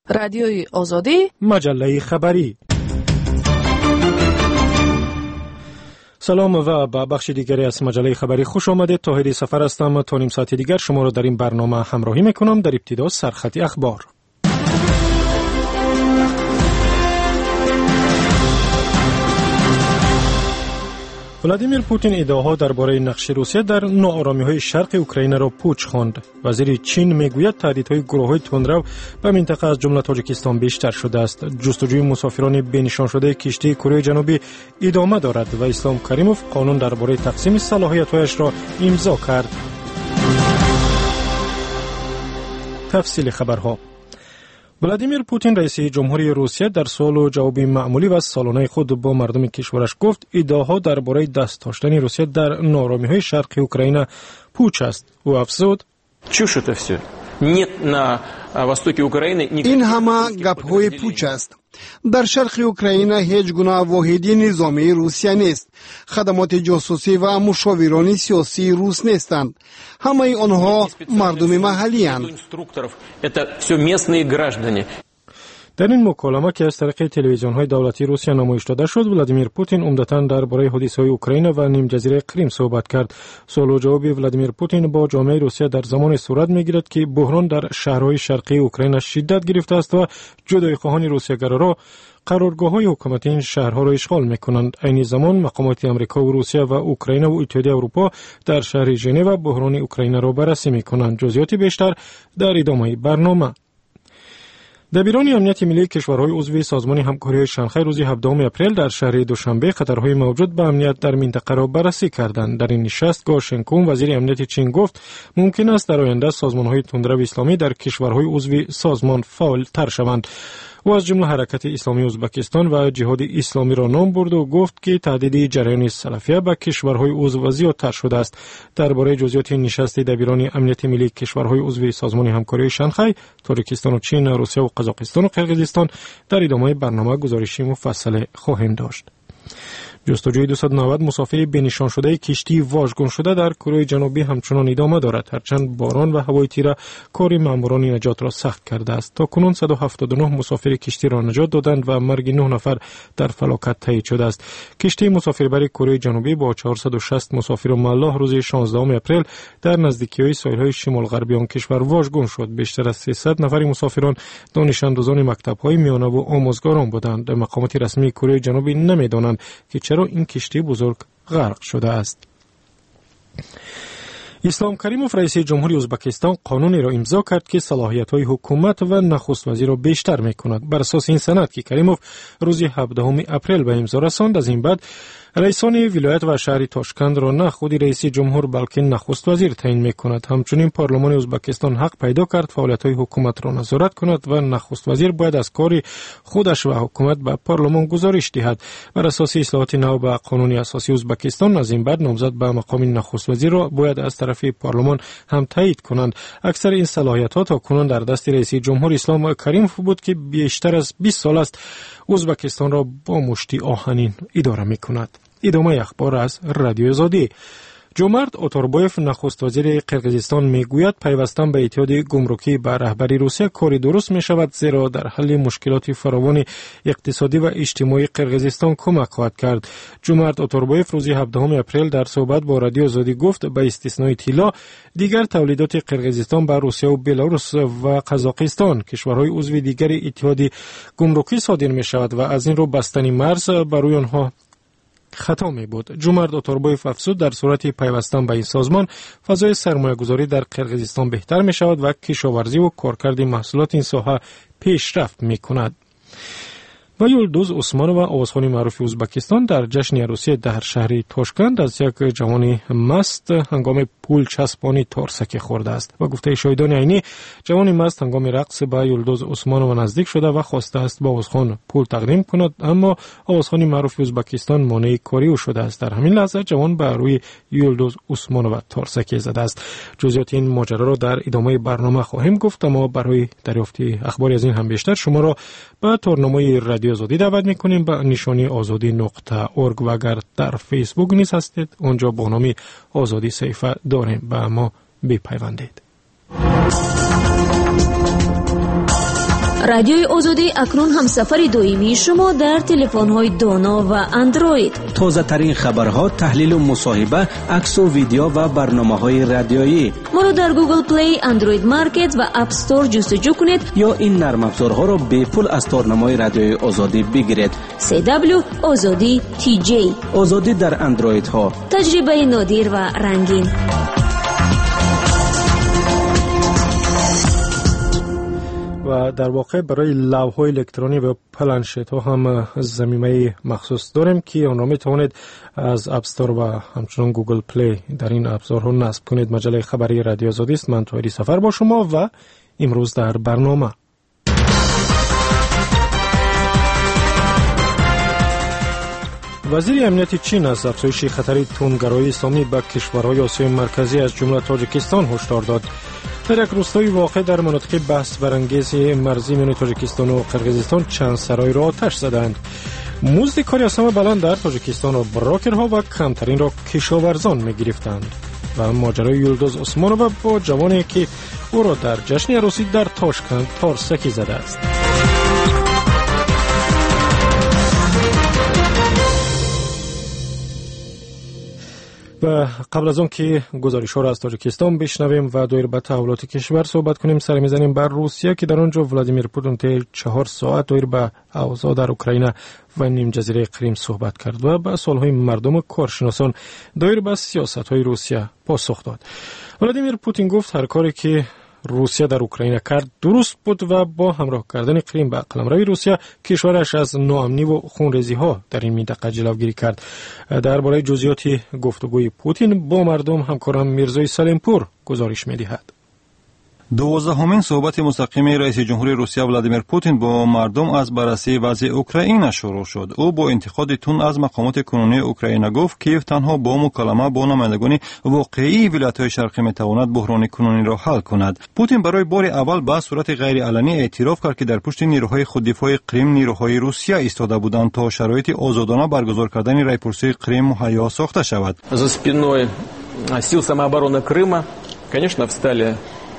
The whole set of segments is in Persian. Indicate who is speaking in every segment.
Speaker 1: رادیوی آزادی،
Speaker 2: مجله خبری. سلام و به بخش دیگری از مجله خبری خوش آمدید. طاهر سفر هستم. تا نیم ساعت دیگر شما را در این برنامه همراهی میکنم. در ابتدا سرخط اخبار. ولادیمیر پوتین ادعاها درباره نقش روسیه در ناآرامی‌های شرق اوکراین را پوچ خواند. وزیر چین میگوید تهدیدهای گروه‌های تندرو به منطقه از جمله تاجیکستان بیشتر شده است. جستجوی مسافران بنشان شده کشتی کره جنوبی ادامه دارد و اسلام کریموف قانون درباره تقسیم صلاحیت‌هایش را امضا کرد. تفصیل خبرها. ولادیمیر پوتین رئیس جمهوری روسیه در سوال و جواب معمولی و سالانه خود با مردم کشورش گفت ادعاها درباره دست داشتن روسیه در ناآرامی‌های شرق اوکراین پوچ است. او افزود:
Speaker 3: این همه گپ‌های پوچ است. در شرق اوکراین هیچ گونه واحدی نظامی روسیه نیست. خدمات جاسوسی و مشاوران سیاسی روس نیستند. همه آنها مردم محلی اند.
Speaker 2: در این مکالمه که از طریق تلویزیون‌های دولتی روسیه نمایش داده شد، ولادیمیر پوتین عمدتاً درباره حادثه‌های اوکراین و نیم جزیره کریم صحبت کرد. سوال و جواب ولادیمیر پوتین با جامعه روسیه در زمان صورت می‌گیرد که بحران در شهرهای شرقی اوکراین شدت گرفته است و جدایی‌خواهان روسیه‌گرا قرارگاه‌های حکومتی این شهرها را اشغال می‌کنند. عین زمان مقامات آمریکا و روسیه و اوکراین و اتحادیه اروپا در شهر ژنو بحران اوکراین را بررسی می‌کنند. جزئیات بیشتر در ادامه برنامه. دبیران امنیت ملی کشورهای عضو سازمان همکاری شانگهای روز 17 اپریل در شهر دوشنبه خطرهای موجود به امنیت در منطقه را بررسی کردند. در این نشست گو شنکون وزیر امنیت چین گفت ممکن است در آینده سازمانهای تندرو اسلامی در کشورهای عضو سازمان فعال تر شوند. و از جمله حرکت اسلامی ازبکستان و جهاد اسلامی را نام برد و گفت که تهدید جریان سلفیه به کشورهای عضو زیادتر شده است. درباره جزئیات نشست دبیران امنیت ملی کشورهای عضو سازمان همکاری شانگهای، تاجیکستان و چین، روسیه و قزاقستان و قرقیزستان در ادامه برنامه گزارشی مفصل خواهیم داشت. جستجوی 290 مسافر بنشان شده کشتی واژگون شده در کره جنوبی همچنان ادامه دارد، هرچند باران و هوای تیره کار ماموران نجات را سخت کرده است. تا کنون 179 مسافر کشتی را نجات دادند و مرگ 9 نفر در فلاکت تایید شده است. کشتی مسافربری کره جنوبی با 460 مسافر و ملاح روز 16 اپریل در نزدیکی‌های ساحل‌های شمال غربی آن کشور واژگون شد. بیشتر از 300 نفر مسافران دانش آموزان مکتب‌های میانه و آموزگاران بودند. مقامات رسمی کره جنوبی نمی‌دانند که چرا این کشتی بزرگ غرق شده است. اسلام کریموف رئیس جمهوری ازبکستان قانونی را امضا کرد که صلاحیت‌های حکومت و نخست وزیر را بیشتر می‌کند. بر اساس این سند که کریموف روز 17 اپریل به امضا رساند، از این بعد رئیسان ولایت و شهر تاشکند را نه خود رئیس جمهور بلکه نخست وزیر تعیین می‌کند. همچنین پارلمان ازبکستان حق پیدا کرد فعالیت‌های حکومت را نظارت کند و نخست وزیر باید از کار خودش و حکومت به پارلمان گزارش دهد. بر اساس اصلاحات نو به قانون اساسی ازبکستان، از این بعد نامزد به مقام نخست وزیر را باید از طرف پارلمان هم تایید کنند. اکثر این صلاحیت‌ها تا کنون در دست رئیس جمهور اسلام کریموف بود که بیشتر از 20 سال است ازبکستان را با مشتی آهنین اداره می‌کند. ادامه اخبار از رادیو آزادی. جومرت اتوربایف نخست وزیر قرقیزستان میگوید پیوستن به اتحاد گمرکی به رهبری روسیه کاری درست می شود، زیرا در حل مشکلات فراوان اقتصادی و اجتماعی قرقیزستان کمک خواهد کرد. جومرت اتوربایف روز 17 اپریل در صحبت با رادیو آزادی گفت به استثنای طلا دیگر تولیدات قرقیزستان به روسیه و بلاروس و قزاقستان کشورهای عضو دیگر اتحاد گمرکی صادر می شود و از این رو بستن مرز برای آنها خطا می بود. جومرت اتوربایف افزود در صورت پیوستن به این سازمان فضای سرمایه گذاری در قرقیزستان بهتر می شود و کشاورزی و کارکرد محصولات این ساحه پیشرفت می کند. و یولدوز عثمانووا آوازخوان معروف ازبکستان در جشن عروسی در شهر تاشکند از یک جوان مست هنگام پول چسبانی تارسکی خورده است. و گفته شاهدان عینی جوان مست هنگام رقص به یولدوز عثمانووا نزدیک شده و خواسته است به آوازخوان پول تقدیم کند، اما آوازخوان معروف ازبکستان مانع کاری او شده است. در همین لحظه جوان به روی یولدوز عثمانووا تارسکی زده است. جزئیات این ماجرا را در ادامه برنامه خواهیم گفت، اما برای دریافت اخباری از این هم بیشتر شما را به تارنامه رادیو آزادی دعوت میکنیم به نشانی azadi.org و اگر در فیسبوک نیز هستید اونجا با نام آزادی صفحه داریم، به ما بپیوندید.
Speaker 1: رادیوی آزادی اکنون هم سفر دائمی شما در تلفن‌های دانا و اندروید.
Speaker 4: تازه ترین خبرها، تحلیل و مصاحبه، عکس و ویدیو و برنامه‌های رادیویی.
Speaker 1: ما رو در گوگل پلی، اندروید مارکت و اپ استور جستجو کنید
Speaker 4: یا این نرم افزارها رو به پول از تارنمای رادیوی آزادی بگیرید.
Speaker 1: CW آزادی TJ.
Speaker 4: آزادی در اندروید ها.
Speaker 1: تجربه نادر و رنگین.
Speaker 2: و در واقع برای لوح‌های الکترونی و پلنشت ها هم ضمیمه مخصوص داریم که آن را می توانید از اپ استور و همچنان گوگل پلی در این ابزارها نصب کنید. مجله خبری رادیو آزادی است. من طاهری سفر با شما و امروز در برنامه وزیر امنیت چین از افزایش خطر تندگرایی اسلامی به کشورهای آسیای مرکزی از جمله تاجیکستان هشدار داد. در یک روستای واقع در مناطق بحث برانگیز مرزی میان تاجیکستان و قرقیزستان چند سرای را آتش زدند. مزد کاری از همه بلند در تاجیکستان را براکرها و کمترین را کشاورزان می گرفتند. و ماجرای یلدوز عثمانووا با جوانی که او را در جشن عروسی در تاشکند تارسکی زده است. و قبل از اون که گزارش‌ها را از تاجیکستان بشنویم و دایر به تحولات کشور صحبت کنیم، سر می‌زنیم بر روسیه که در آنجا ولادیمیر پوتین طی 4 ساعت دایر به اوضاع در اوکراین و نیم جزیره کریم صحبت کرد و به سوال‌های مردم و کارشناسان دایر به سیاست‌های روسیه پاسخ داد. ولادیمیر پوتین گفت هر کاری که روسیه در اوکراین کرد درست بود و با همراه کردن کریم به قلمروی روسیه کشورش از ناامنی و خونریزی ها در این منطقه جلوگیری کرد. درباره جزئیات گفتگوی پوتین با مردم همکارم میرزای سلیمپور گزارش می‌دهد.
Speaker 5: 12مین صحبت مستقیم رئیس جمهور روسیه ولادیمیر پوتین با مردم از بررسی وضع اوکراین شروع شد. او با انتقاد تند از مقامات کنونی اوکراین گفت کیف تنها با مکالمه با نمایندگان واقعی ولایت‌های شرقی میتواند بحران کنونی را حل کند. پوتین برای بار اول به صورت غیر علنی اعتراف کرد که در پشت نیروهای خوددفاع کریم نیروهای روسیه ایستاده بودند تا شرایط آزادانه برگزار کردن رایپرسی کریم مهیا ساخته شود.
Speaker 6: За спиной сил самообороны Крыма, конечно, встали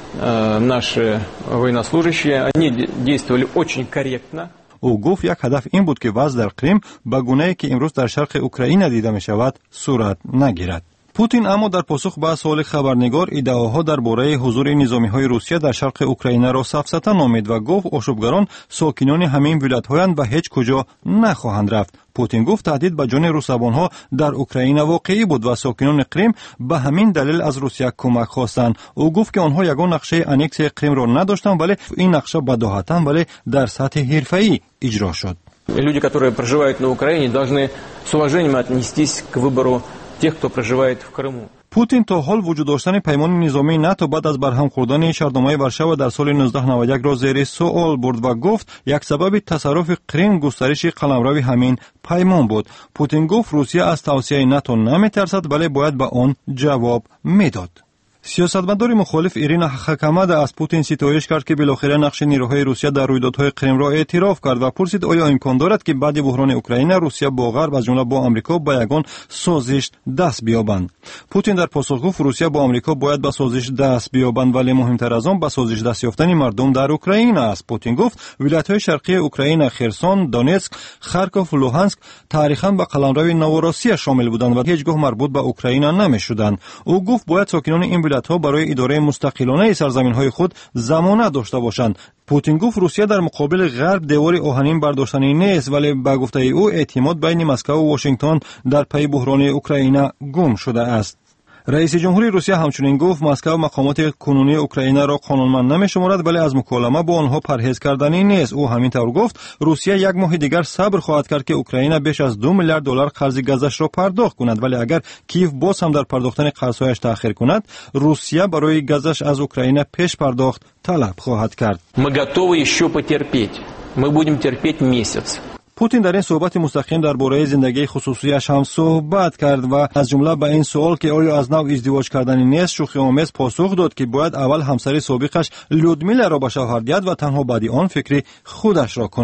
Speaker 6: наши военнослужащие, они действовали очень корректно.
Speaker 5: او گفت یک هدف این بود که وضع در کریم به گونه‌ای که امروز در شرق اوکراین دیده می شود صورت نگیرد. پوتین اما در پاسخ به سوال خبرنگار ادعاها درباره حضور نظامی‌های روسیه در شرق اوکراین را سفسطه نامید و گفت آشوبگران ساکنان همین ولایت‌هایند و هیچ کجا نخواهند رفت. پوتین گفت تهدید به جان روسبان‌ها در اوکراین واقعی بود و ساکنان کریم به همین دلیل از روسیه کمک خواستند. او گفت که آنها یگان نقشه انکس کریم را نداشتند ولی این نقشه بداهتاً ولی در سطح حرفه‌ای اجرا شد.
Speaker 6: Люди, которые проживают на Украине, должны с уважением отнестись к выбору тех, кто проживает в Крыму.
Speaker 5: پوتین تا حال وجود داشتن پیمان نظامی ناتو بعد از برهم خوردن شهرداری ورشو در سال 1991 را زیر سوال برد و گفت یک سبب تصرف کریم گسترش قلمرو همین پیمان بود. پوتین گفت روسیه از توسعه ناتو نمی‌ترسد ولی باید به آن جواب میداد. سیاستمدار مخالف ایرینا خاکامادا از پوتین ستایش کرد که بالاخره نقش نیروهای روسیه در رویدادهای کریم را اعتراف کرد و پرسید آیا امکان دارد که بعد بحران اوکراین روسیه با غرب از جمله با آمریکا به یگان سازش دست بیابند. پوتین در پاسخ گفت روسیه با آمریکا باید به سازش دست بیابند ولی مهمتر از آن به سازش دست یافتن مردم در اوکراین است. پوتین گفت ولایت‌های شرقی اوکراین خرسون، دونتسک، خارکوف و لوهانسک تاریخاً به قلمرو نوروسیه شامل بودند و هیچگاه مربوط به اوکراین نمی‌شدند. او گفت باید ساکنان این ها برای اداره مستقلانه سرزمین‌های خود ضمانت داشته باشند. پوتین گفت روسیه در مقابل غرب دیوار آهنین برداشتنی نیست ولی به گفته او اعتماد بین مسکو و واشنگتن در پی بحران اوکراین گم شده است. رئیس جمهوری روسیه همچنین گفت مسکو مقامات کنونی اوکراین را قانونمند نمی‌شمارد ولی از مکالمه با آنها پرهیز کردنی نیست. او همینطور گفت روسیه یک ماه دیگر صبر خواهد کرد که اوکراین بیش از 2 میلیارد دلار قرض گازش را پرداخت کند ولی اگر کیف باز هم در پرداختن قرض‌هایش تأخیر کند روسیه برای گازش از اوکراین پیش پرداخت طلب خواهد کرد.
Speaker 6: Мы готовы еще потерпеть. Мы будем терпеть месяц.
Speaker 5: پوتین در این صحبت مستقیم درباره زندگی خصوصیش هم صحبت کرد و از جمله به این سوال که آیا از نوع ازدواج کردنی نیست شوخی‌آمیز پاسخ داد که باید اول همسر سابقش لودمیلا را به شوهر دهد و تنها بعد آن فکر خودش را کند.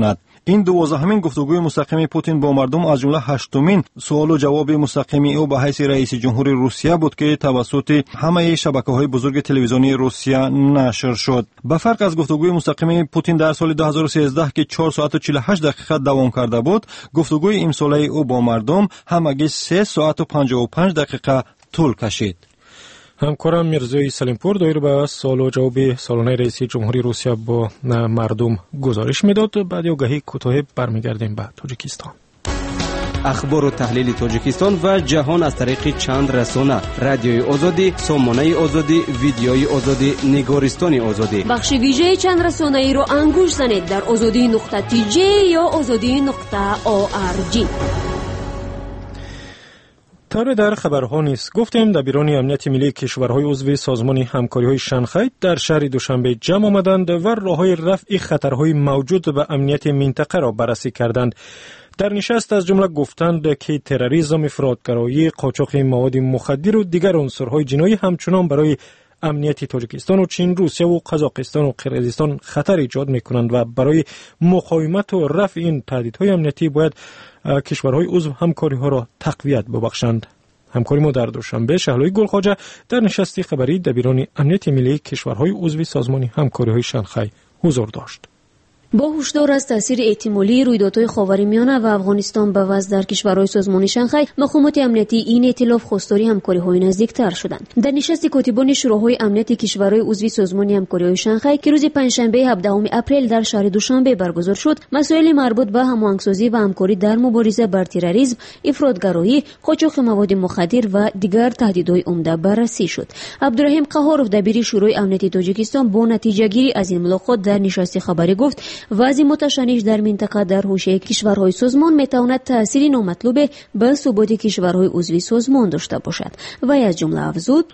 Speaker 5: این 12مین گفتگوی مستقیم پوتین با مردم از جمله 8مین سوال و جواب مستقیم او به حیث رئیس جمهور روسیه بود که توسط همه شبکه‌های بزرگ تلویزیونی روسیه نشر شد. به فرق از گفتگوی مستقیم پوتین در سال 2013 که 4 ساعت و 48 دقیقه دوام کرده بود، گفتگوی امساله او با مردم همگی 3 ساعت و 55 دقیقه طول کشید.
Speaker 2: همکارم میرزای سلیمپور دایر به سوال و جواب سالانه رئیس جمهوری روسیه با مردم گزارش میداد. بعد آگهی کوتاه برمیگردیم به تاجیکستان.
Speaker 4: اخبار و تحلیل تاجیکستان و جهان از طریق چند رسانه: رادیوی آزادی، سامانه آزادی، ویدیوی آزادی، نگارستان آزادی.
Speaker 1: بخش ویژه چند رسانه ای رو انگوش زنید در azadi.tj یا azadi.org.
Speaker 2: طور در خبرها نیست. گفتیم دبیران امنیت ملی کشورهای عضو سازمان همکاری‌های شانگهای در شهر دوشنبه جمع آمدند و راه‌های رفع خطرهای موجود به امنیت منطقه را بررسی کردند. در نشست از جمله گفتند که تروریسم، افراطگرایی، قاچاق مواد مخدر و دیگر عنصرهای جنایی همچنان برای امنیت تاجیکستان و چین، روسیه و قزاقستان و قرقیزستان خطر ایجاد می‌کنند و برای مقاومت و رفع این تهدیدهای امنیتی باید کشورهای عضو همکاری‌ها را تقویت ببخشند. همکاری ما در دوشنبه شهلوی گلخواجه در نشستی خبری دبیران امنیت ملی کشورهای عضو سازمان همکاری‌های شانگهای حضور داشت.
Speaker 1: با هشدار از تاثیر احتمالی رویدادهای خاورمیانه و افغانستان به وضع در کشورهای سازمان شانگهای، مقامات امنیتی این ائتلاف خواستاری همکاری‌های نزدیکتر شدند. در نشست کاتبان شوراهای امنیت کشورهای عضو سازمان همکاری‌های شانگهای که روز پنجشنبه 17 اپریل در شهر دوشنبه برگزار شد، مسائل مربوط به هماهنگسازی و همکاری در مبارزه با تروریسم، افراطگرایی، قاچاق مواد مخدر و دیگر تهدیدهای عمده بررسی شد. عبدالرحیم قهاروف دبیر شورای امنیت تاجیکستان با نتیجه گیری از این ملاقات در نشست خبری گفت وضع متشنج در منطقه در حوزه کشورهای سازمان میتواند تأثیری نامطلوب به ثبات کشورهای عضو سازمان داشته باشد و از جمله افزود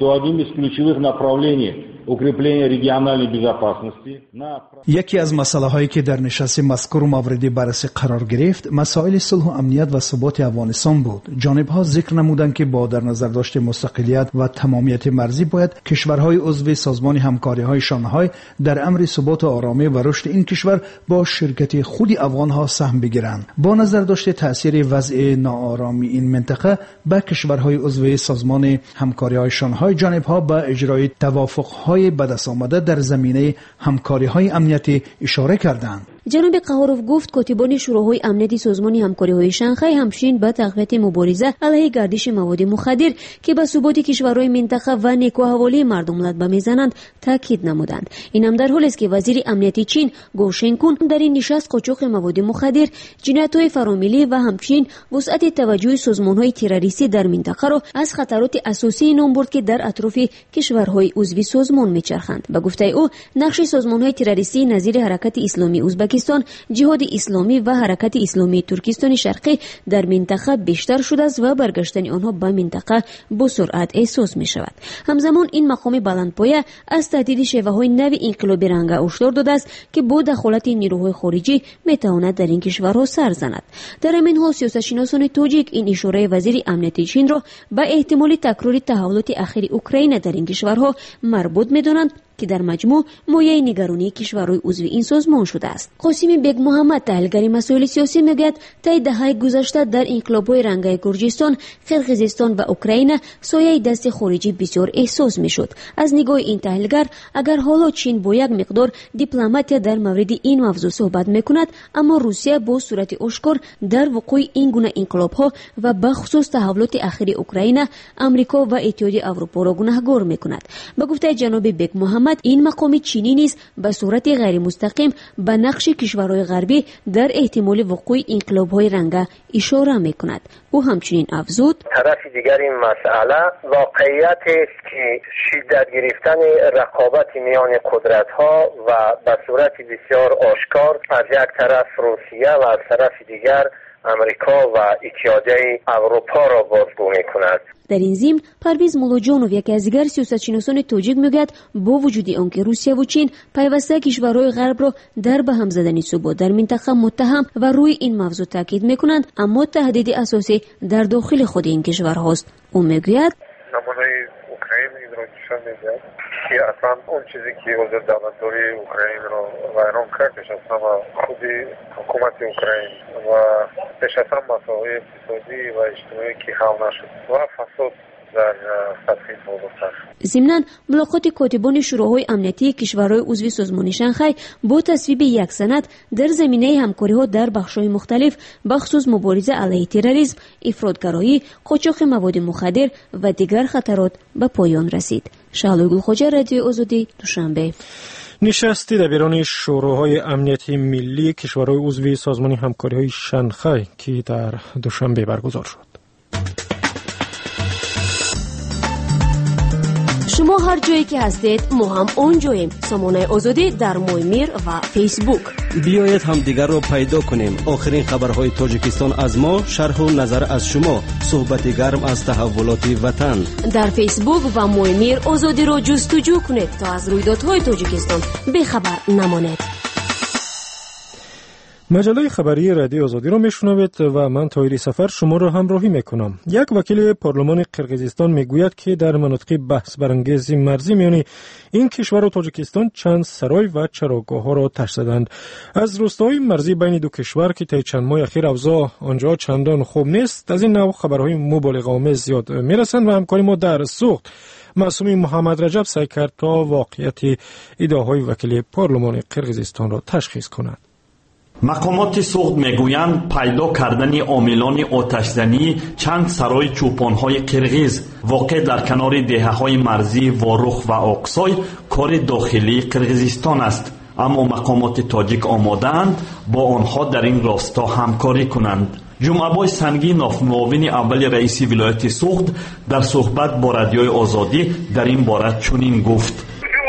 Speaker 7: یکی از مسائلی که در نشست مذکور مورد بررسی قرار گرفت مسائل صلح و امنیت و ثبات افغانستان بود. جانب‌ها ذکر نمودند که با در نظر داشت مستقلیت و تمامیت مرزی باید کشورهای عضو سازمان همکاری‌های شانگهای در امر ثبات و آرامی و رشد این کشور با شرکت خود افغان‌ها سهم بگیرند. با نظر داشت تأثیر وضع ناآرامی این منطقه به کشورهای عضو سازمان همکاری‌های شانگهای، جانب‌ها به اجرای توافق‌های به دست آمده در زمینه همکاری‌های امنیتی اشاره کردند.
Speaker 1: جناب قهاروف گفت کاتبان شوراهای امنیتی سازمان همکاری‌های شانگهای همچنین به تقویت مبارزه علیه گردش مواد مخدر که به ثبات کشورهای منطقه و نیکوحوالی مردم لطمه میزنند تاکید نمودند. این هم در حالی است که وزیر امنیتی چین گو شنگکون در این نشست قاچاق مواد مخدر، جنایت‌های فراملی و همچنین وسعت توجه سازمان‌های تروریستی در منطقه را از خطرات اساسی نام برد که در اطراف کشورهای عضو سازمان میچرخند. به گفته او نقش سازمان‌های تروریستی نظیر حرکت اسلامی ازبکستان، جهاد اسلامی و حرکت اسلامی ترکستان شرقی در منطقه بیشتر شده است و برگشتن آنها به منطقه با سرعت احساس می شود. همزمان این مقام بلندپایه از تهدید شیوه‌های نو انقلابی رنگ هشدار داده است که با دخالت نیروهای خارجی می تواند در این کشورها سر زند. در همین حال سیاستشناسان تاجیک این اشاره وزیر امنیت چین را به احتمال تکرار تحولات اخیر اوکراین در این کشورها مربوط می دانند که در مجموع مایه نگرانی کشورهای عضو این سازمان شده است. قاسم بیگ محمد تحلیلگر مسائل سیاسی میگوید طی دهه‌های گذشته در انقلاب‌های رنگای گرجستان، قرقیزستان و اوکراین سایه دست خارجی بسیار احساس میشد. از نگاه این تحلیلگر اگر حالا چین با یک مقدار دیپلماتی در مورد این موضوع صحبت میکند، اما روسیه با صورت آشکار در وقوع این گونه انقلاب‌ها و به خصوص تحولات اخیر اوکراین، امریکا و اتحادیه اروپا را گناهکار میکند. به گفته جناب بیگ محمد این مقام چینی نیز به صورت غیر مستقیم به نقش کشورهای غربی در احتمال وقوع انقلاب‌های رنگه اشاره می‌کند. او همچنین افزود
Speaker 8: طرف دیگر این مسئله واقعیت است که شدت گرفتن رقابت میان قدرت‌ها و به صورت بسیار آشکار از یک طرف روسیه و از طرف دیگر امریکا و اتحادیه اروپا را بازگو می‌کند.
Speaker 1: در این ضمن پرویز مولاجانوف یکی از دیگر سیاستشناسان تاجیک میگوید با وجود آنکه روسیه و چین پیوسته کشورهای غرب را در به هم زدن ثبات در منطقه متهم و روی این موضوع تاکید میکنند، اما تهدید اساسی در داخل خود این کشورهاست. او میگوید
Speaker 8: نمونه اوکراین این را نشان میدهد که اصلا اون چیزی که وزیر دولتداری اوکراین رو ویران کردش اصلا خودی حکومت اوکراین و پیش از هم مسائل اقتصادی و اجتماعی که حل نشد و فساد در سطح بالاتر.
Speaker 1: ضمناً ملاقات کاتبان شوراهای امنیتی کشورهای عضو سازمان شانگهای با تصویب یک سند در زمینه همکاری‌ها در بخش‌های مختلف بخصوص مبارزه علیه تروریسم، افراطگرایی، قاچاق مواد مخدر و دیگر خطرات به پایان رسید. شعله گلخوجه، رادیو آزادی، دوشنبه.
Speaker 2: نشست دبیران شوراهای امنیتی ملی کشورهای عضو سازمان همکاری‌های شانگهای که در دوشنبه برگزار شد.
Speaker 1: شما هر جایی که هستید ما هم اونجاییم. سامانه آزادی در مویمیر و فیسبوک.
Speaker 4: بیایید هم دیگر رو پیدا کنیم. آخرین خبرهای تاجیکستان از ما، شرح و نظر از شما، صحبت گرم از تحولات وطن.
Speaker 1: در فیسبوک و مویمیر آزادی رو جستجو کنید تا از رویدادهای تاجیکستان بی‌خبر نمانید.
Speaker 2: مجله خبری رادیو آزادی را میشنوید و من طاهری سفر شما را همراهی میکنم. یک وکیل پارلمان قرقیزستان میگوید که در مناطق بحث برانگیز مرزی میان این کشور و تاجیکستان چند سرای و چراگاه ها را آتش زدند. از روستاهای مرزی بین دو کشور که طی چند ماه اخیر اوضاع آنجا چندان خوب نیست، از این نوع خبرهای مبالغه آمیز زیاد میرسند و همکاری ما در سوخت معصومی محمد رجب سعی کرد تا واقعیت ادعاهای وکیل پارلمان قرقیزستان را تشخیص کند.
Speaker 9: مقامات سوخت میگویند پیدا کردن عاملان آتشزنی چند سرای چوپانهای قرقیز واقع در کنار دهه‌های مرزی واروخ و آقسای کار داخلی قرقیزستان است، اما مقامات تاجیک آماده‌اند با آنها در این راستا همکاری کنند. جمعه‌بای سنگی نافمعاون اول رئیس ولایت سوخت در صحبت با رادیوی آزادی در این باره چنین گفت: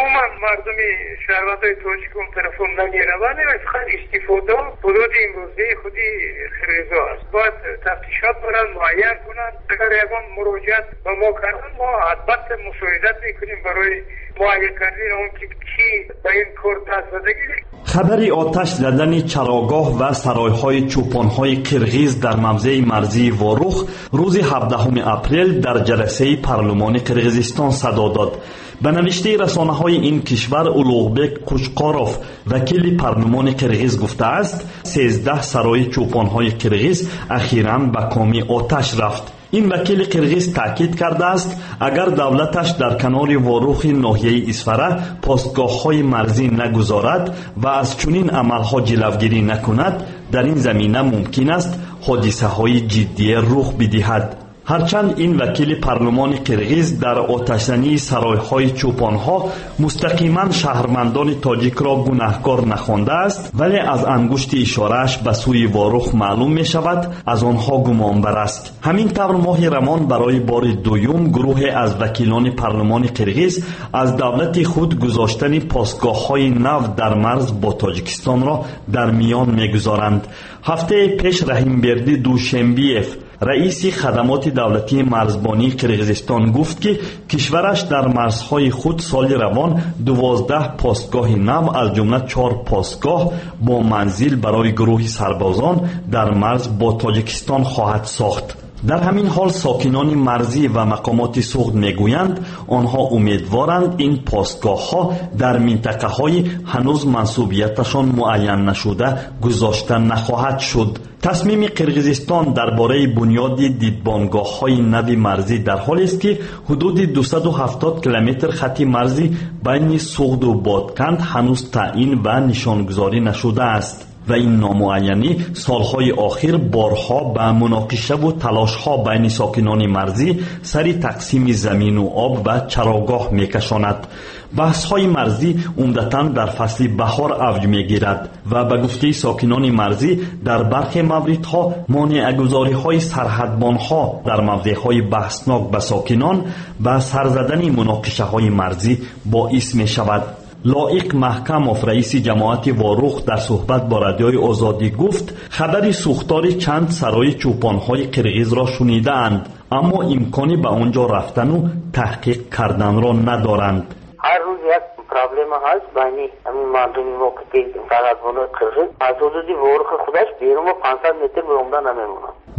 Speaker 10: مردمی شهروندهای تاجیک اون تلفن نگیرند و فقط استفاده حدود امروزی خودی خریزا است. باید تفتیشات برن معین کنند. اگر یکان مراجعت به ما کردن ما البته مساعدت میکنیم برای معین کردن اون که کی به این کار دست زدگی.
Speaker 9: خبری آتش زدن چراگاه و سرایهای چوپانهای قرقیز در موضع مرزی واروخ روز 17 اپریل در جلسه پارلمان قرقیزستان صدا داد. به نوشته رسانه‌های این کشور اولوغبک قوشقاروف وکیل پارلمان قرقیز گفته است 13 سرای چوپانهای قرقیز اخیراً به کام آتش رفت. این وکیل قرقیز تاکید کرده است اگر دولتش در کنار واروخ ناحیه اسفره پستگاه‌های مرزی نگذارد و از چنین عملها جلوگیری نکند در این زمینه ممکن است حادثه‌های جدی رخ بدهد. هرچند این وکیل پارلمان قرقیز در آتشزنی سرایهای چوپانها مستقیما شهروندان تاجیک را گناهکار نخوانده است، ولی از انگشت اشارهش به سوی واروخ معلوم می شود از آنها گمانبر است. همین طور ماه رمضان برای بار دوم گروه از وکیلان پارلمان قرقیز از دولت خود گذاشتن پاسگاه‌های نو در مرز با تاجیکستان را در میان می‌گذارند. هفته پیش رحیمبردی دوشنبیف رئیس خدمات دولتی مرزبانی قرقیزستان گفت که کشورش در مرزهای خود سال روان 12 پاسگاه نو از جمله 4 پاسگاه با منزل برای گروه سربازان در مرز با تاجیکستان خواهد ساخت. در همین حال ساکنان مرزی و مقامات سوخت میگویند آنها امیدوارند این پاسگاه ها در منطقه های هنوز منصوبیتشان معین نشده گذاشته نخواهد شد. تصمیم قرقیزستان درباره بنیاد دیدبانگاه های نو مرزی در حالی است که حدود 270 کیلومتر خط مرزی بین سوخت و بادکند هنوز تعیین و نشانگذاری نشده است و این نامعینی سالهای آخر بارها به مناقشه و تلاشها بین ساکنان مرزی سر تقسیم زمین و آب و چراگاه میکشاند. بحث‌های مرزی عمدتاً در فصل بهار اوج می‌گیرد و به گفته ساکنان مرزی در برخی موردها مانع‌گذاری‌های سرحدبان‌ها در موضع‌های بحثناک به ساکنان و سر زدن مناقشه‌های مرزی باعث می‌شود. لایق محکموف رئیس جماعت واروخ در صحبت با رادیوی آزادی گفت خبری سوختار چند سرای چوپان‌های قرقیز را شنیدند اما امکانی به آنجا رفتن و تحقیق کردن را ندارند.
Speaker 10: هر روز یک پرابلم هست بین همین مردمی موقعی فقط بالا قرقیز از حدود واروخ خودش بیرون 500 متر به عمده نمیمونه.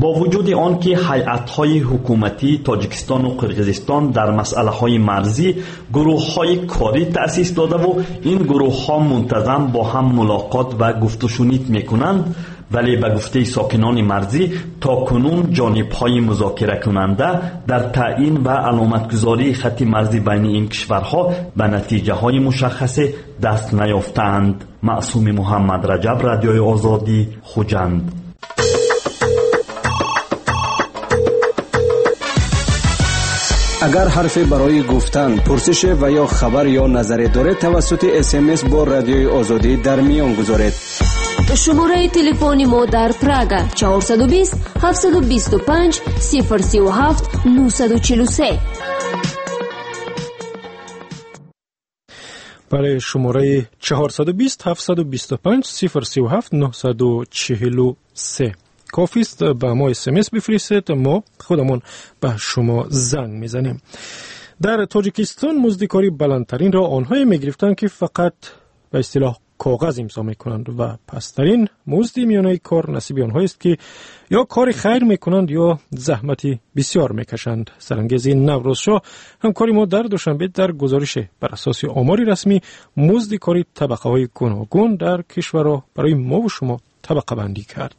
Speaker 9: با وجود آن که هیئت‌های حکومتی تاجیکستان و قرقیزستان در مسئله‌های مرزی گروه‌های کاری تأسیس داده و این گروه‌ها منتظم با هم ملاقات و گفت و شنید می‌کنند، ولی به گفته ساکنان مرزی تا کنون جانب‌های مذاکره کننده در تعیین و علامتگذاری خط مرزی بین این کشورها به نتیجه‌های مشخص دست نیافتند. معصوم محمد رجب، رادیوی آزادی، خوجند.
Speaker 4: اگر حرفی برای گفتن، پرسش و یا خبر یا نظری دارید توسط SMS با رادیوی آزادی در میان گذارید.
Speaker 1: شماره تلفن ما در پراگ 420 725 037 943.
Speaker 2: برای شماره 420 725 037 943 کافی است به ما SMS بفرستید، ما خودمون به شما زنگ میزنیم. در تاجیکستان مزدکاری بلندترین را آنهای میگرفتند که فقط به اصطلاح کاغذ امضا میکنند و پسترین مزد میانه کار نصیب آنهایی است که یا کار خیر میکنند یا زحمتی بسیار میکشند. سرانگیز نوروز شاه همکاری ما در دوشنبه در گزارش بر اساس آماری رسمی مزد کاری طبقه های گوناگون در کشور را برای ما و شما طبقه بندی کرد.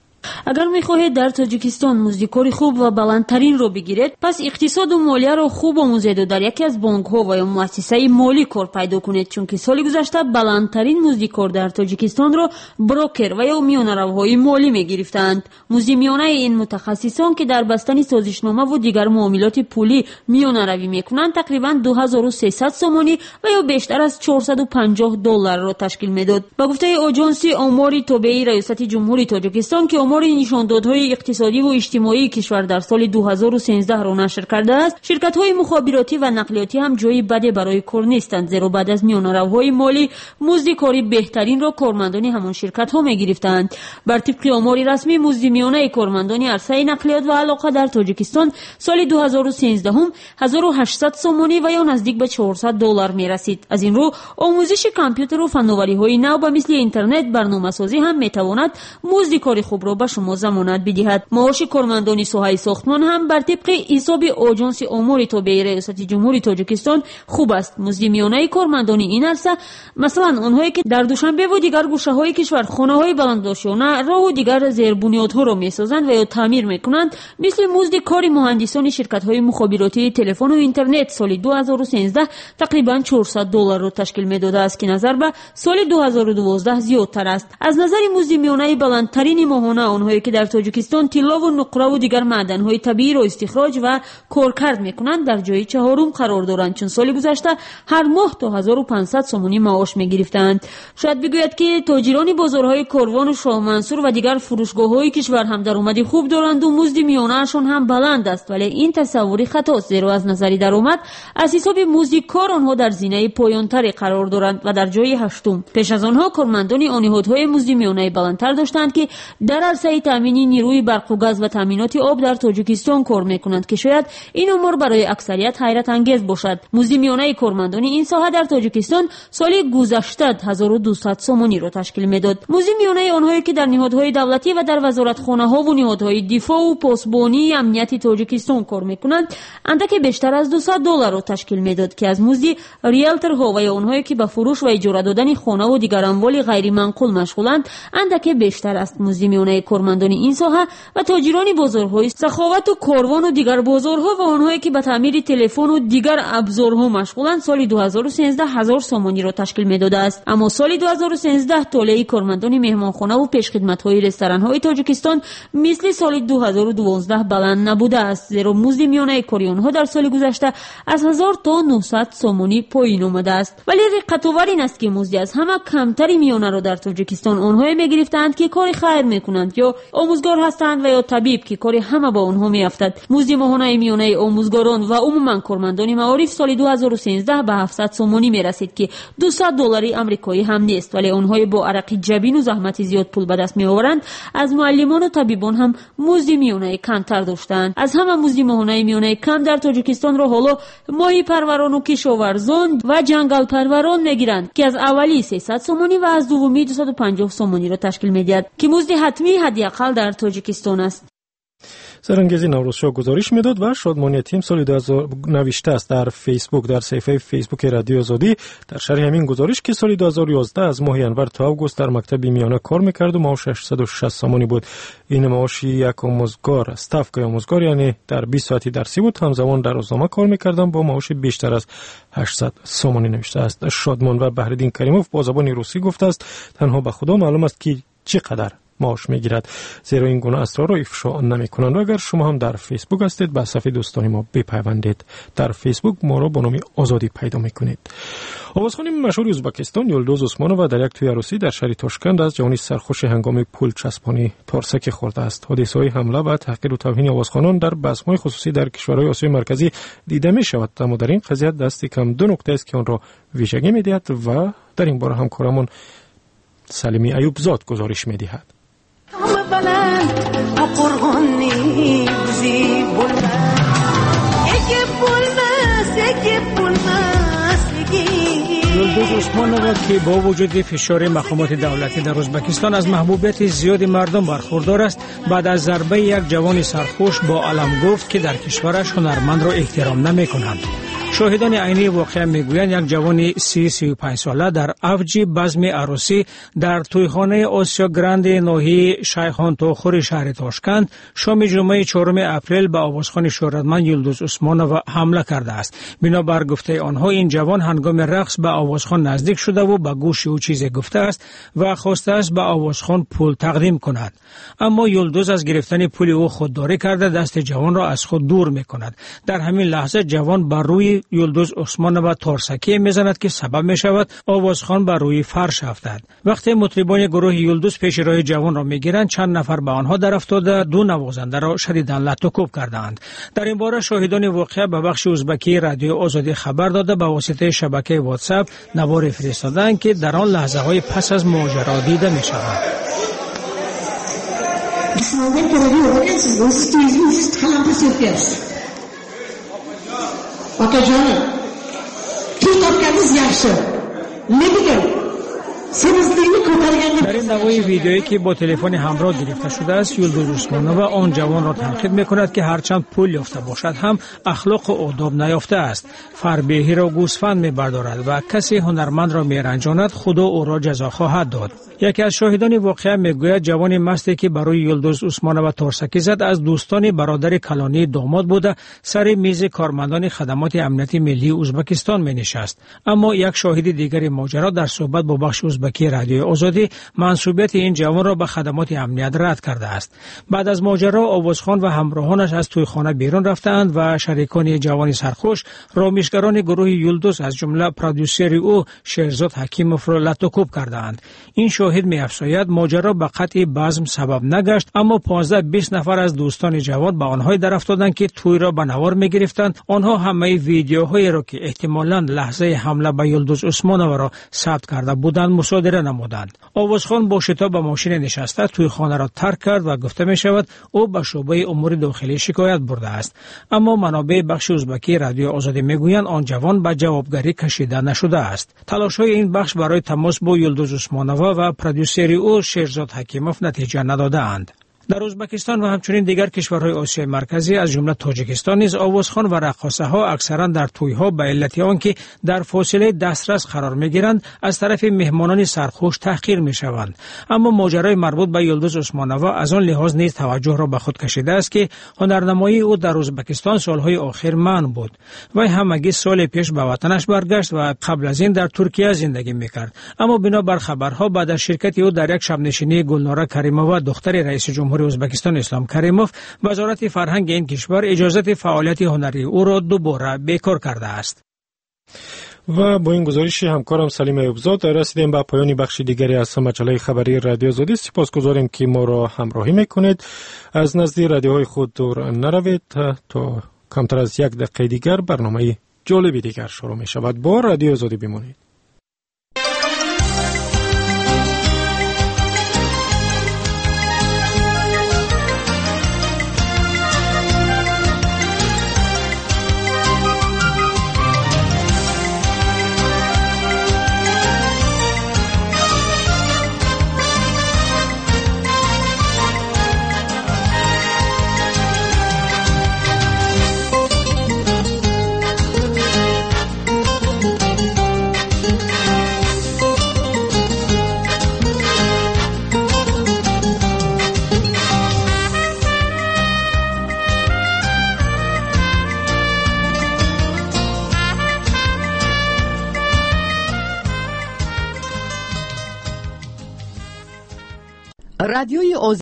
Speaker 11: اگر میخواهید در تاجیکستان مزدکاری خوب و بلندترین رو بگیرید، پس اقتصاد و مالیه رو خوب آموزید و در یکی از بانک ها و یا مؤسسه مالی کار پیدا کنید، چون که سال گذشته بلندترین مزدکار در تاجیکستان رو بروکر و یا میانه‌روهای مالی میگرفتند. مزد میانه این متخصصان که در بستن سازشنامه و دیگر معاملات پولی میانه‌روی میکنند تقریبا 2300 سومانی و یا بیشتر از 450 دلار را تشکیل میداد. با گفته آژانس آمار تابع ریاست جمهوری تاجیکستان که آمار نشاندادهای اقتصادی و اجتماعی کشور در سال 2013 را نشر کرده است، شرکت‌های مخابراتی و نقلیاتی هم جای بدی برای کار نیستند، زیرا بعد از میانه‌روهای مالی مزد کاری بهترین را کارمندان همان شرکت‌ها می‌گرفتند. بر طبق آمار رسمی مزد میانه کارمندان عرصه نقلیات و علاقه در تاجیکستان سال 2013 هم 1800 سومانی و یا نزدیک به 400 دلار می‌رسید. از این رو آموزش کامپیوتر و فناوری‌های نو به مثل اینترنت، برنامه‌سازی هم می‌تواند مزد کاری خوب را به شما ضمانت بدهد. معاش کارمندان ساحه ساختمان هم بر طبق حساب آژانس آمار تابع ریاست جمهوری تاجیکستان خوب است. مزد میانه کارمندان این عرصه، مثلا آنهایی که در دوشنبه و دیگر گوشه‌های کشور خانه‌های بلندداشتانه، راه و دیگر زیربنیادها را می‌سازند و یا تعمیر می‌کنند، مثل مزد کار مهندسان شرکت‌های مخابراتی تلفن و اینترنت سال 2013 تقریبا 400 دلار را تشکیل می‌داده است که نظر به سال 2012 زیادتر است. از نظر مزد میانه بلندترین ماهانه آنهایی که در تاجیکستان طلا و نقره و دیگر معدن‌های طبیعی را استخراج و کارکرد می‌کنند در جای چهارم قرار دارند، چون سال گذشته هر ماه تا 1500 سومانی معاش می‌گرفتند. شاید بگوید که تاجران بازارهای کاروان و شاه منصور و دیگر فروشگاه‌های کشور هم درآمد خوب دارند و مزد میانه‌شان هم بلند است، ولی این تصوری خطاست، زیرا از نظر درآمد از حساب مزد کار آنها در زینه پایان‌تری قرار دارند و در جای هشتم. پیش از آنها کارمندان آن نهادهای مزد میانه بلندتر داشتند که در عرصه تامینی نیروی برق و گاز و تامینات آب در تاجیکستان کار میکنند که شاید این امور برای اکثریت حیرت انگیز باشد. مزد میانه کارمندان این ساحه در تاجیکستان سال گذشته 1200 سومانی را تشکیل میداد. مزد میانه آنهایی که در نهادهای دولتی و در وزارتخانه‌ها و نهادهای دفاع و پاسبانی امنیت تاجیکستان کار میکنند اندک بیشتر از 200 دلار را تشکیل میداد که از مزد ریالتورها و آنهایی که به فروش و اجاره دادن خانه و دیگر اموال غیر منقول مشغولند اندک بیشتر است. مزد میانه کارمندان این ساحه و تاجران بازارهای سخاوت و کاروان و دیگر بازارها و آنهایی که به تعمیر تلفن و دیگر ابزارها مشغولند سال 2013 1000 سومانی را تشکیل میداده است. اما سال 2013 طالع کارمندان مهمانخانه و پیشخدمت‌های رستوران‌های تاجیکستان مثل سال 2012 بلند نبوده است، زیرا مزد میانه کاری آنها در سال گذشته از 1000 تا 900 سومانی پایین آمده است. ولی رقت آور این است که مزد از همه کمتری میانه را در تاجیکستان آنهایی میگرفتند که کار خیر میکنند یا آموزگار هستند و یا طبیب که کار همه با آنها میافتد. مزد ماهانه میانه آموزگاران و عموما کارمندان معارف سال 2013 به 700 سومانی میرسید که 200 دلار آمریکایی هم نیست، ولی آنها با عرق جبین و زحمت زیاد پول به دست میآورند. از معلمان و طبیبان هم مزد میانه کمتر داشتند. از همه مزد ماهانه میانه کم در تاجیکستان را حالا ماهی پروران و کشاورزان و جنگل پروران میگیرند که از اولی 300 سومانی و از دومی 250 سومانی را تشکیل میدهد که مزد حتمی حداقل در تاجیکستان است.
Speaker 2: سرانگیزی نوروزشاه گزارش میداد و شادمانی تیم سال 2000 نوشته است در فیسبوک، در صفحه فیسبوک رادیو آزادی در شرح همین گزارش که سال 2011 از ماه ینور تا اوگوست در مکتب میانه کار میکرد و معاش 660 سامانی بود. این معاش یک آموزگار استافکای آموزگار یعنی در 20 ساعتی درسی بود. همزمان در روزنامه کار میکردم با معاش بیشتر از 800 سامانی نوشته است. شادمان و بهرالدین کریموف با زبان روسی گفته است تنها به خدا معلوم است که چقدر معاش میگیرد، زیرا این گونه اسرار را افشا نمیکنند. و اگر شما هم در فیسبوک هستید به صفحه دوستانی ما بپیوندید. در فیسبوک ما را با نام آزادی پیدا میکنید. آوازخوان مشهور ازبکستان یلدوز عثمانووا در یک توی عروسی در شهر تاشکند از جوانی سرخوش هنگام پول چسبانی تارسکی خورده است. حادثه‌های حمله و تحقیر و توهین آوازخوانان در بزم‌های خصوصی در کشورهای آسیای مرکزی دیده می شود، اما در این قضیه دستی کم دو نکته است که آن را ویژگی می‌دهد و در این باره همکارمون سلیمی ایوبزاد گزارش می‌دهد.
Speaker 12: یلدوز عثمانووا که با وجود فشار مقامات دولتی در ازبکستان از محبوبیت زیاد مردم برخوردار است، بعد از ضربه یک جوان سرخوش با علم گفت که در کشورش هنرمند را احترام نمی‌کنند. شاهدان عینی واقعه میگویند یک جوان 35 ساله در اوج بزم عروسی در تویخانه آسیا گراند ناحیه شیخان تاخور شهر تاشکند شام جمعه 4 اپریل به آوازخوان شهرتمند یلدوز عثمانووا حمله کرده است. بنابر گفته آنها این جوان هنگام رقص به آوازخوان نزدیک شده و به گوش او چیزی گفته است و خواسته است به آوازخوان پول تقدیم کند، اما یلدوز از گرفتن پول او خودداری کرده دست جوان را از خود دور میکند. در همین لحظه جوان بر روی یلدوز عثمانووا تارسکی میزند که سبب می شود آوازخوان بر روی فرش افتد. وقتی مطربان گروه یلدوز پیش روی جوان را میگیرند، چند نفر به آنها در افتاده دو نوازنده را شدیداً لط و کوب کردند. در این باره شاهدان واقعه به بخش ازبکی رادیو آزادی خبر داده به واسطه شبکه واتساپ نوار فرستادند که در آن لحظه های پس از ماجرا دیده می شود.
Speaker 13: Otajonim, pul topganimiz yaxshi. Lekin semizlikni ko'targanda
Speaker 12: در این نوای ویدیویی که با تلفن همراه گرفته شده است، یلدوز عثمانووا آن جوان را تنقید میکند که هرچند پول یافته باشد هم اخلاق و آداب نیافته است. فربهی را گوسفند میبردارد و کسی هنرمند را میرنجاند، خدا او را جزا خواهد داد. یکی از شاهدان واقعه میگوید جوان مستی که برای یلدوز عثمانووا تارسکی زد از دوستان برادر کلانی داماد بوده سر میز کارمندان خدمات امنیتی ملی ازبکستان مینشست. اما یک شاهد دیگر ماجرا در صحبت با بخش ازبکی رادیو آزادی منسوبیت این جوان را به خدمات امنیت رد کرده است. بعد از ماجرا آوازخوان و همراهانش از تویخانه بیرون رفتند و شریکان جوان سرخوش رامشگران گروه یلدوز از جمله پرودوسر او شهرزاد حکیموف را لط و کوب کردند. این شاهد می‌افزاید ماجرا به قطع بزم سبب نگشت، اما 15-20 نفر از دوستان جوان به آنها در افتادند که توی را به نوار می‌گرفتند. آنها همه ویدیوهایی را که احتمالاً لحظه حمله به یلدوز عثمانووا را ثبت کرده بودند مصادره نمودند. آوازخوان با شتاب به ماشین نشسته توی خانه را ترک کرد و گفته می شود او به شعبه امور داخلی شکایت برده است، اما منابع بخش ازبکی رادیو آزادی میگویند آن جوان به جوابگری کشیده نشده است. تلاش‌های این بخش برای تماس با یلدوز عثمانووا و پرودوسر او شهرزاد حکیموف نتیجه نداده‌اند. در ازبکستان و همچنین دیگر کشورهای آسیای مرکزی از جمله تاجیکستان نیز آوازخوان و رقاصه‌ها اکثرا در توی‌ها به علت آنکه در فاصله دسترس قرار می‌گیرند از طرف مهمانان سرخوش تحقیر می‌شوند. اما ماجرای مربوط به یلدوز عثمانووا از آن لحاظ نیز توجه را به خود کشیده است که هنرنمایی او در ازبکستان سالهای آخر منع بود. وی همگی سال پیش به وطنش برگشت و قبل از این در ترکیه زندگی می‌کرد، اما بنابر خبرها بعد از شرکت او در یک شب‌نشینی گلناره کریمووا دختر رئیس جمهور ازبکستان اسلام کریموف، وزارت فرهنگ این کشور اجازه فعالیت هنری او را دوباره بیکار کرده است.
Speaker 2: و با این گزارش همکارم سلیم ایوبزاد رسیدیم به پایان بخش دیگری از مجله خبری رادیو آزادی. سپاسگزاریم که ما را همراهی میکنید. از نزد رادیوهای خود دور نروید تا کمتر از 1 دقیقه دیگر برنامه جالب دیگر شروع می شود. با رادیو آزادی بمانید.
Speaker 14: رادیوی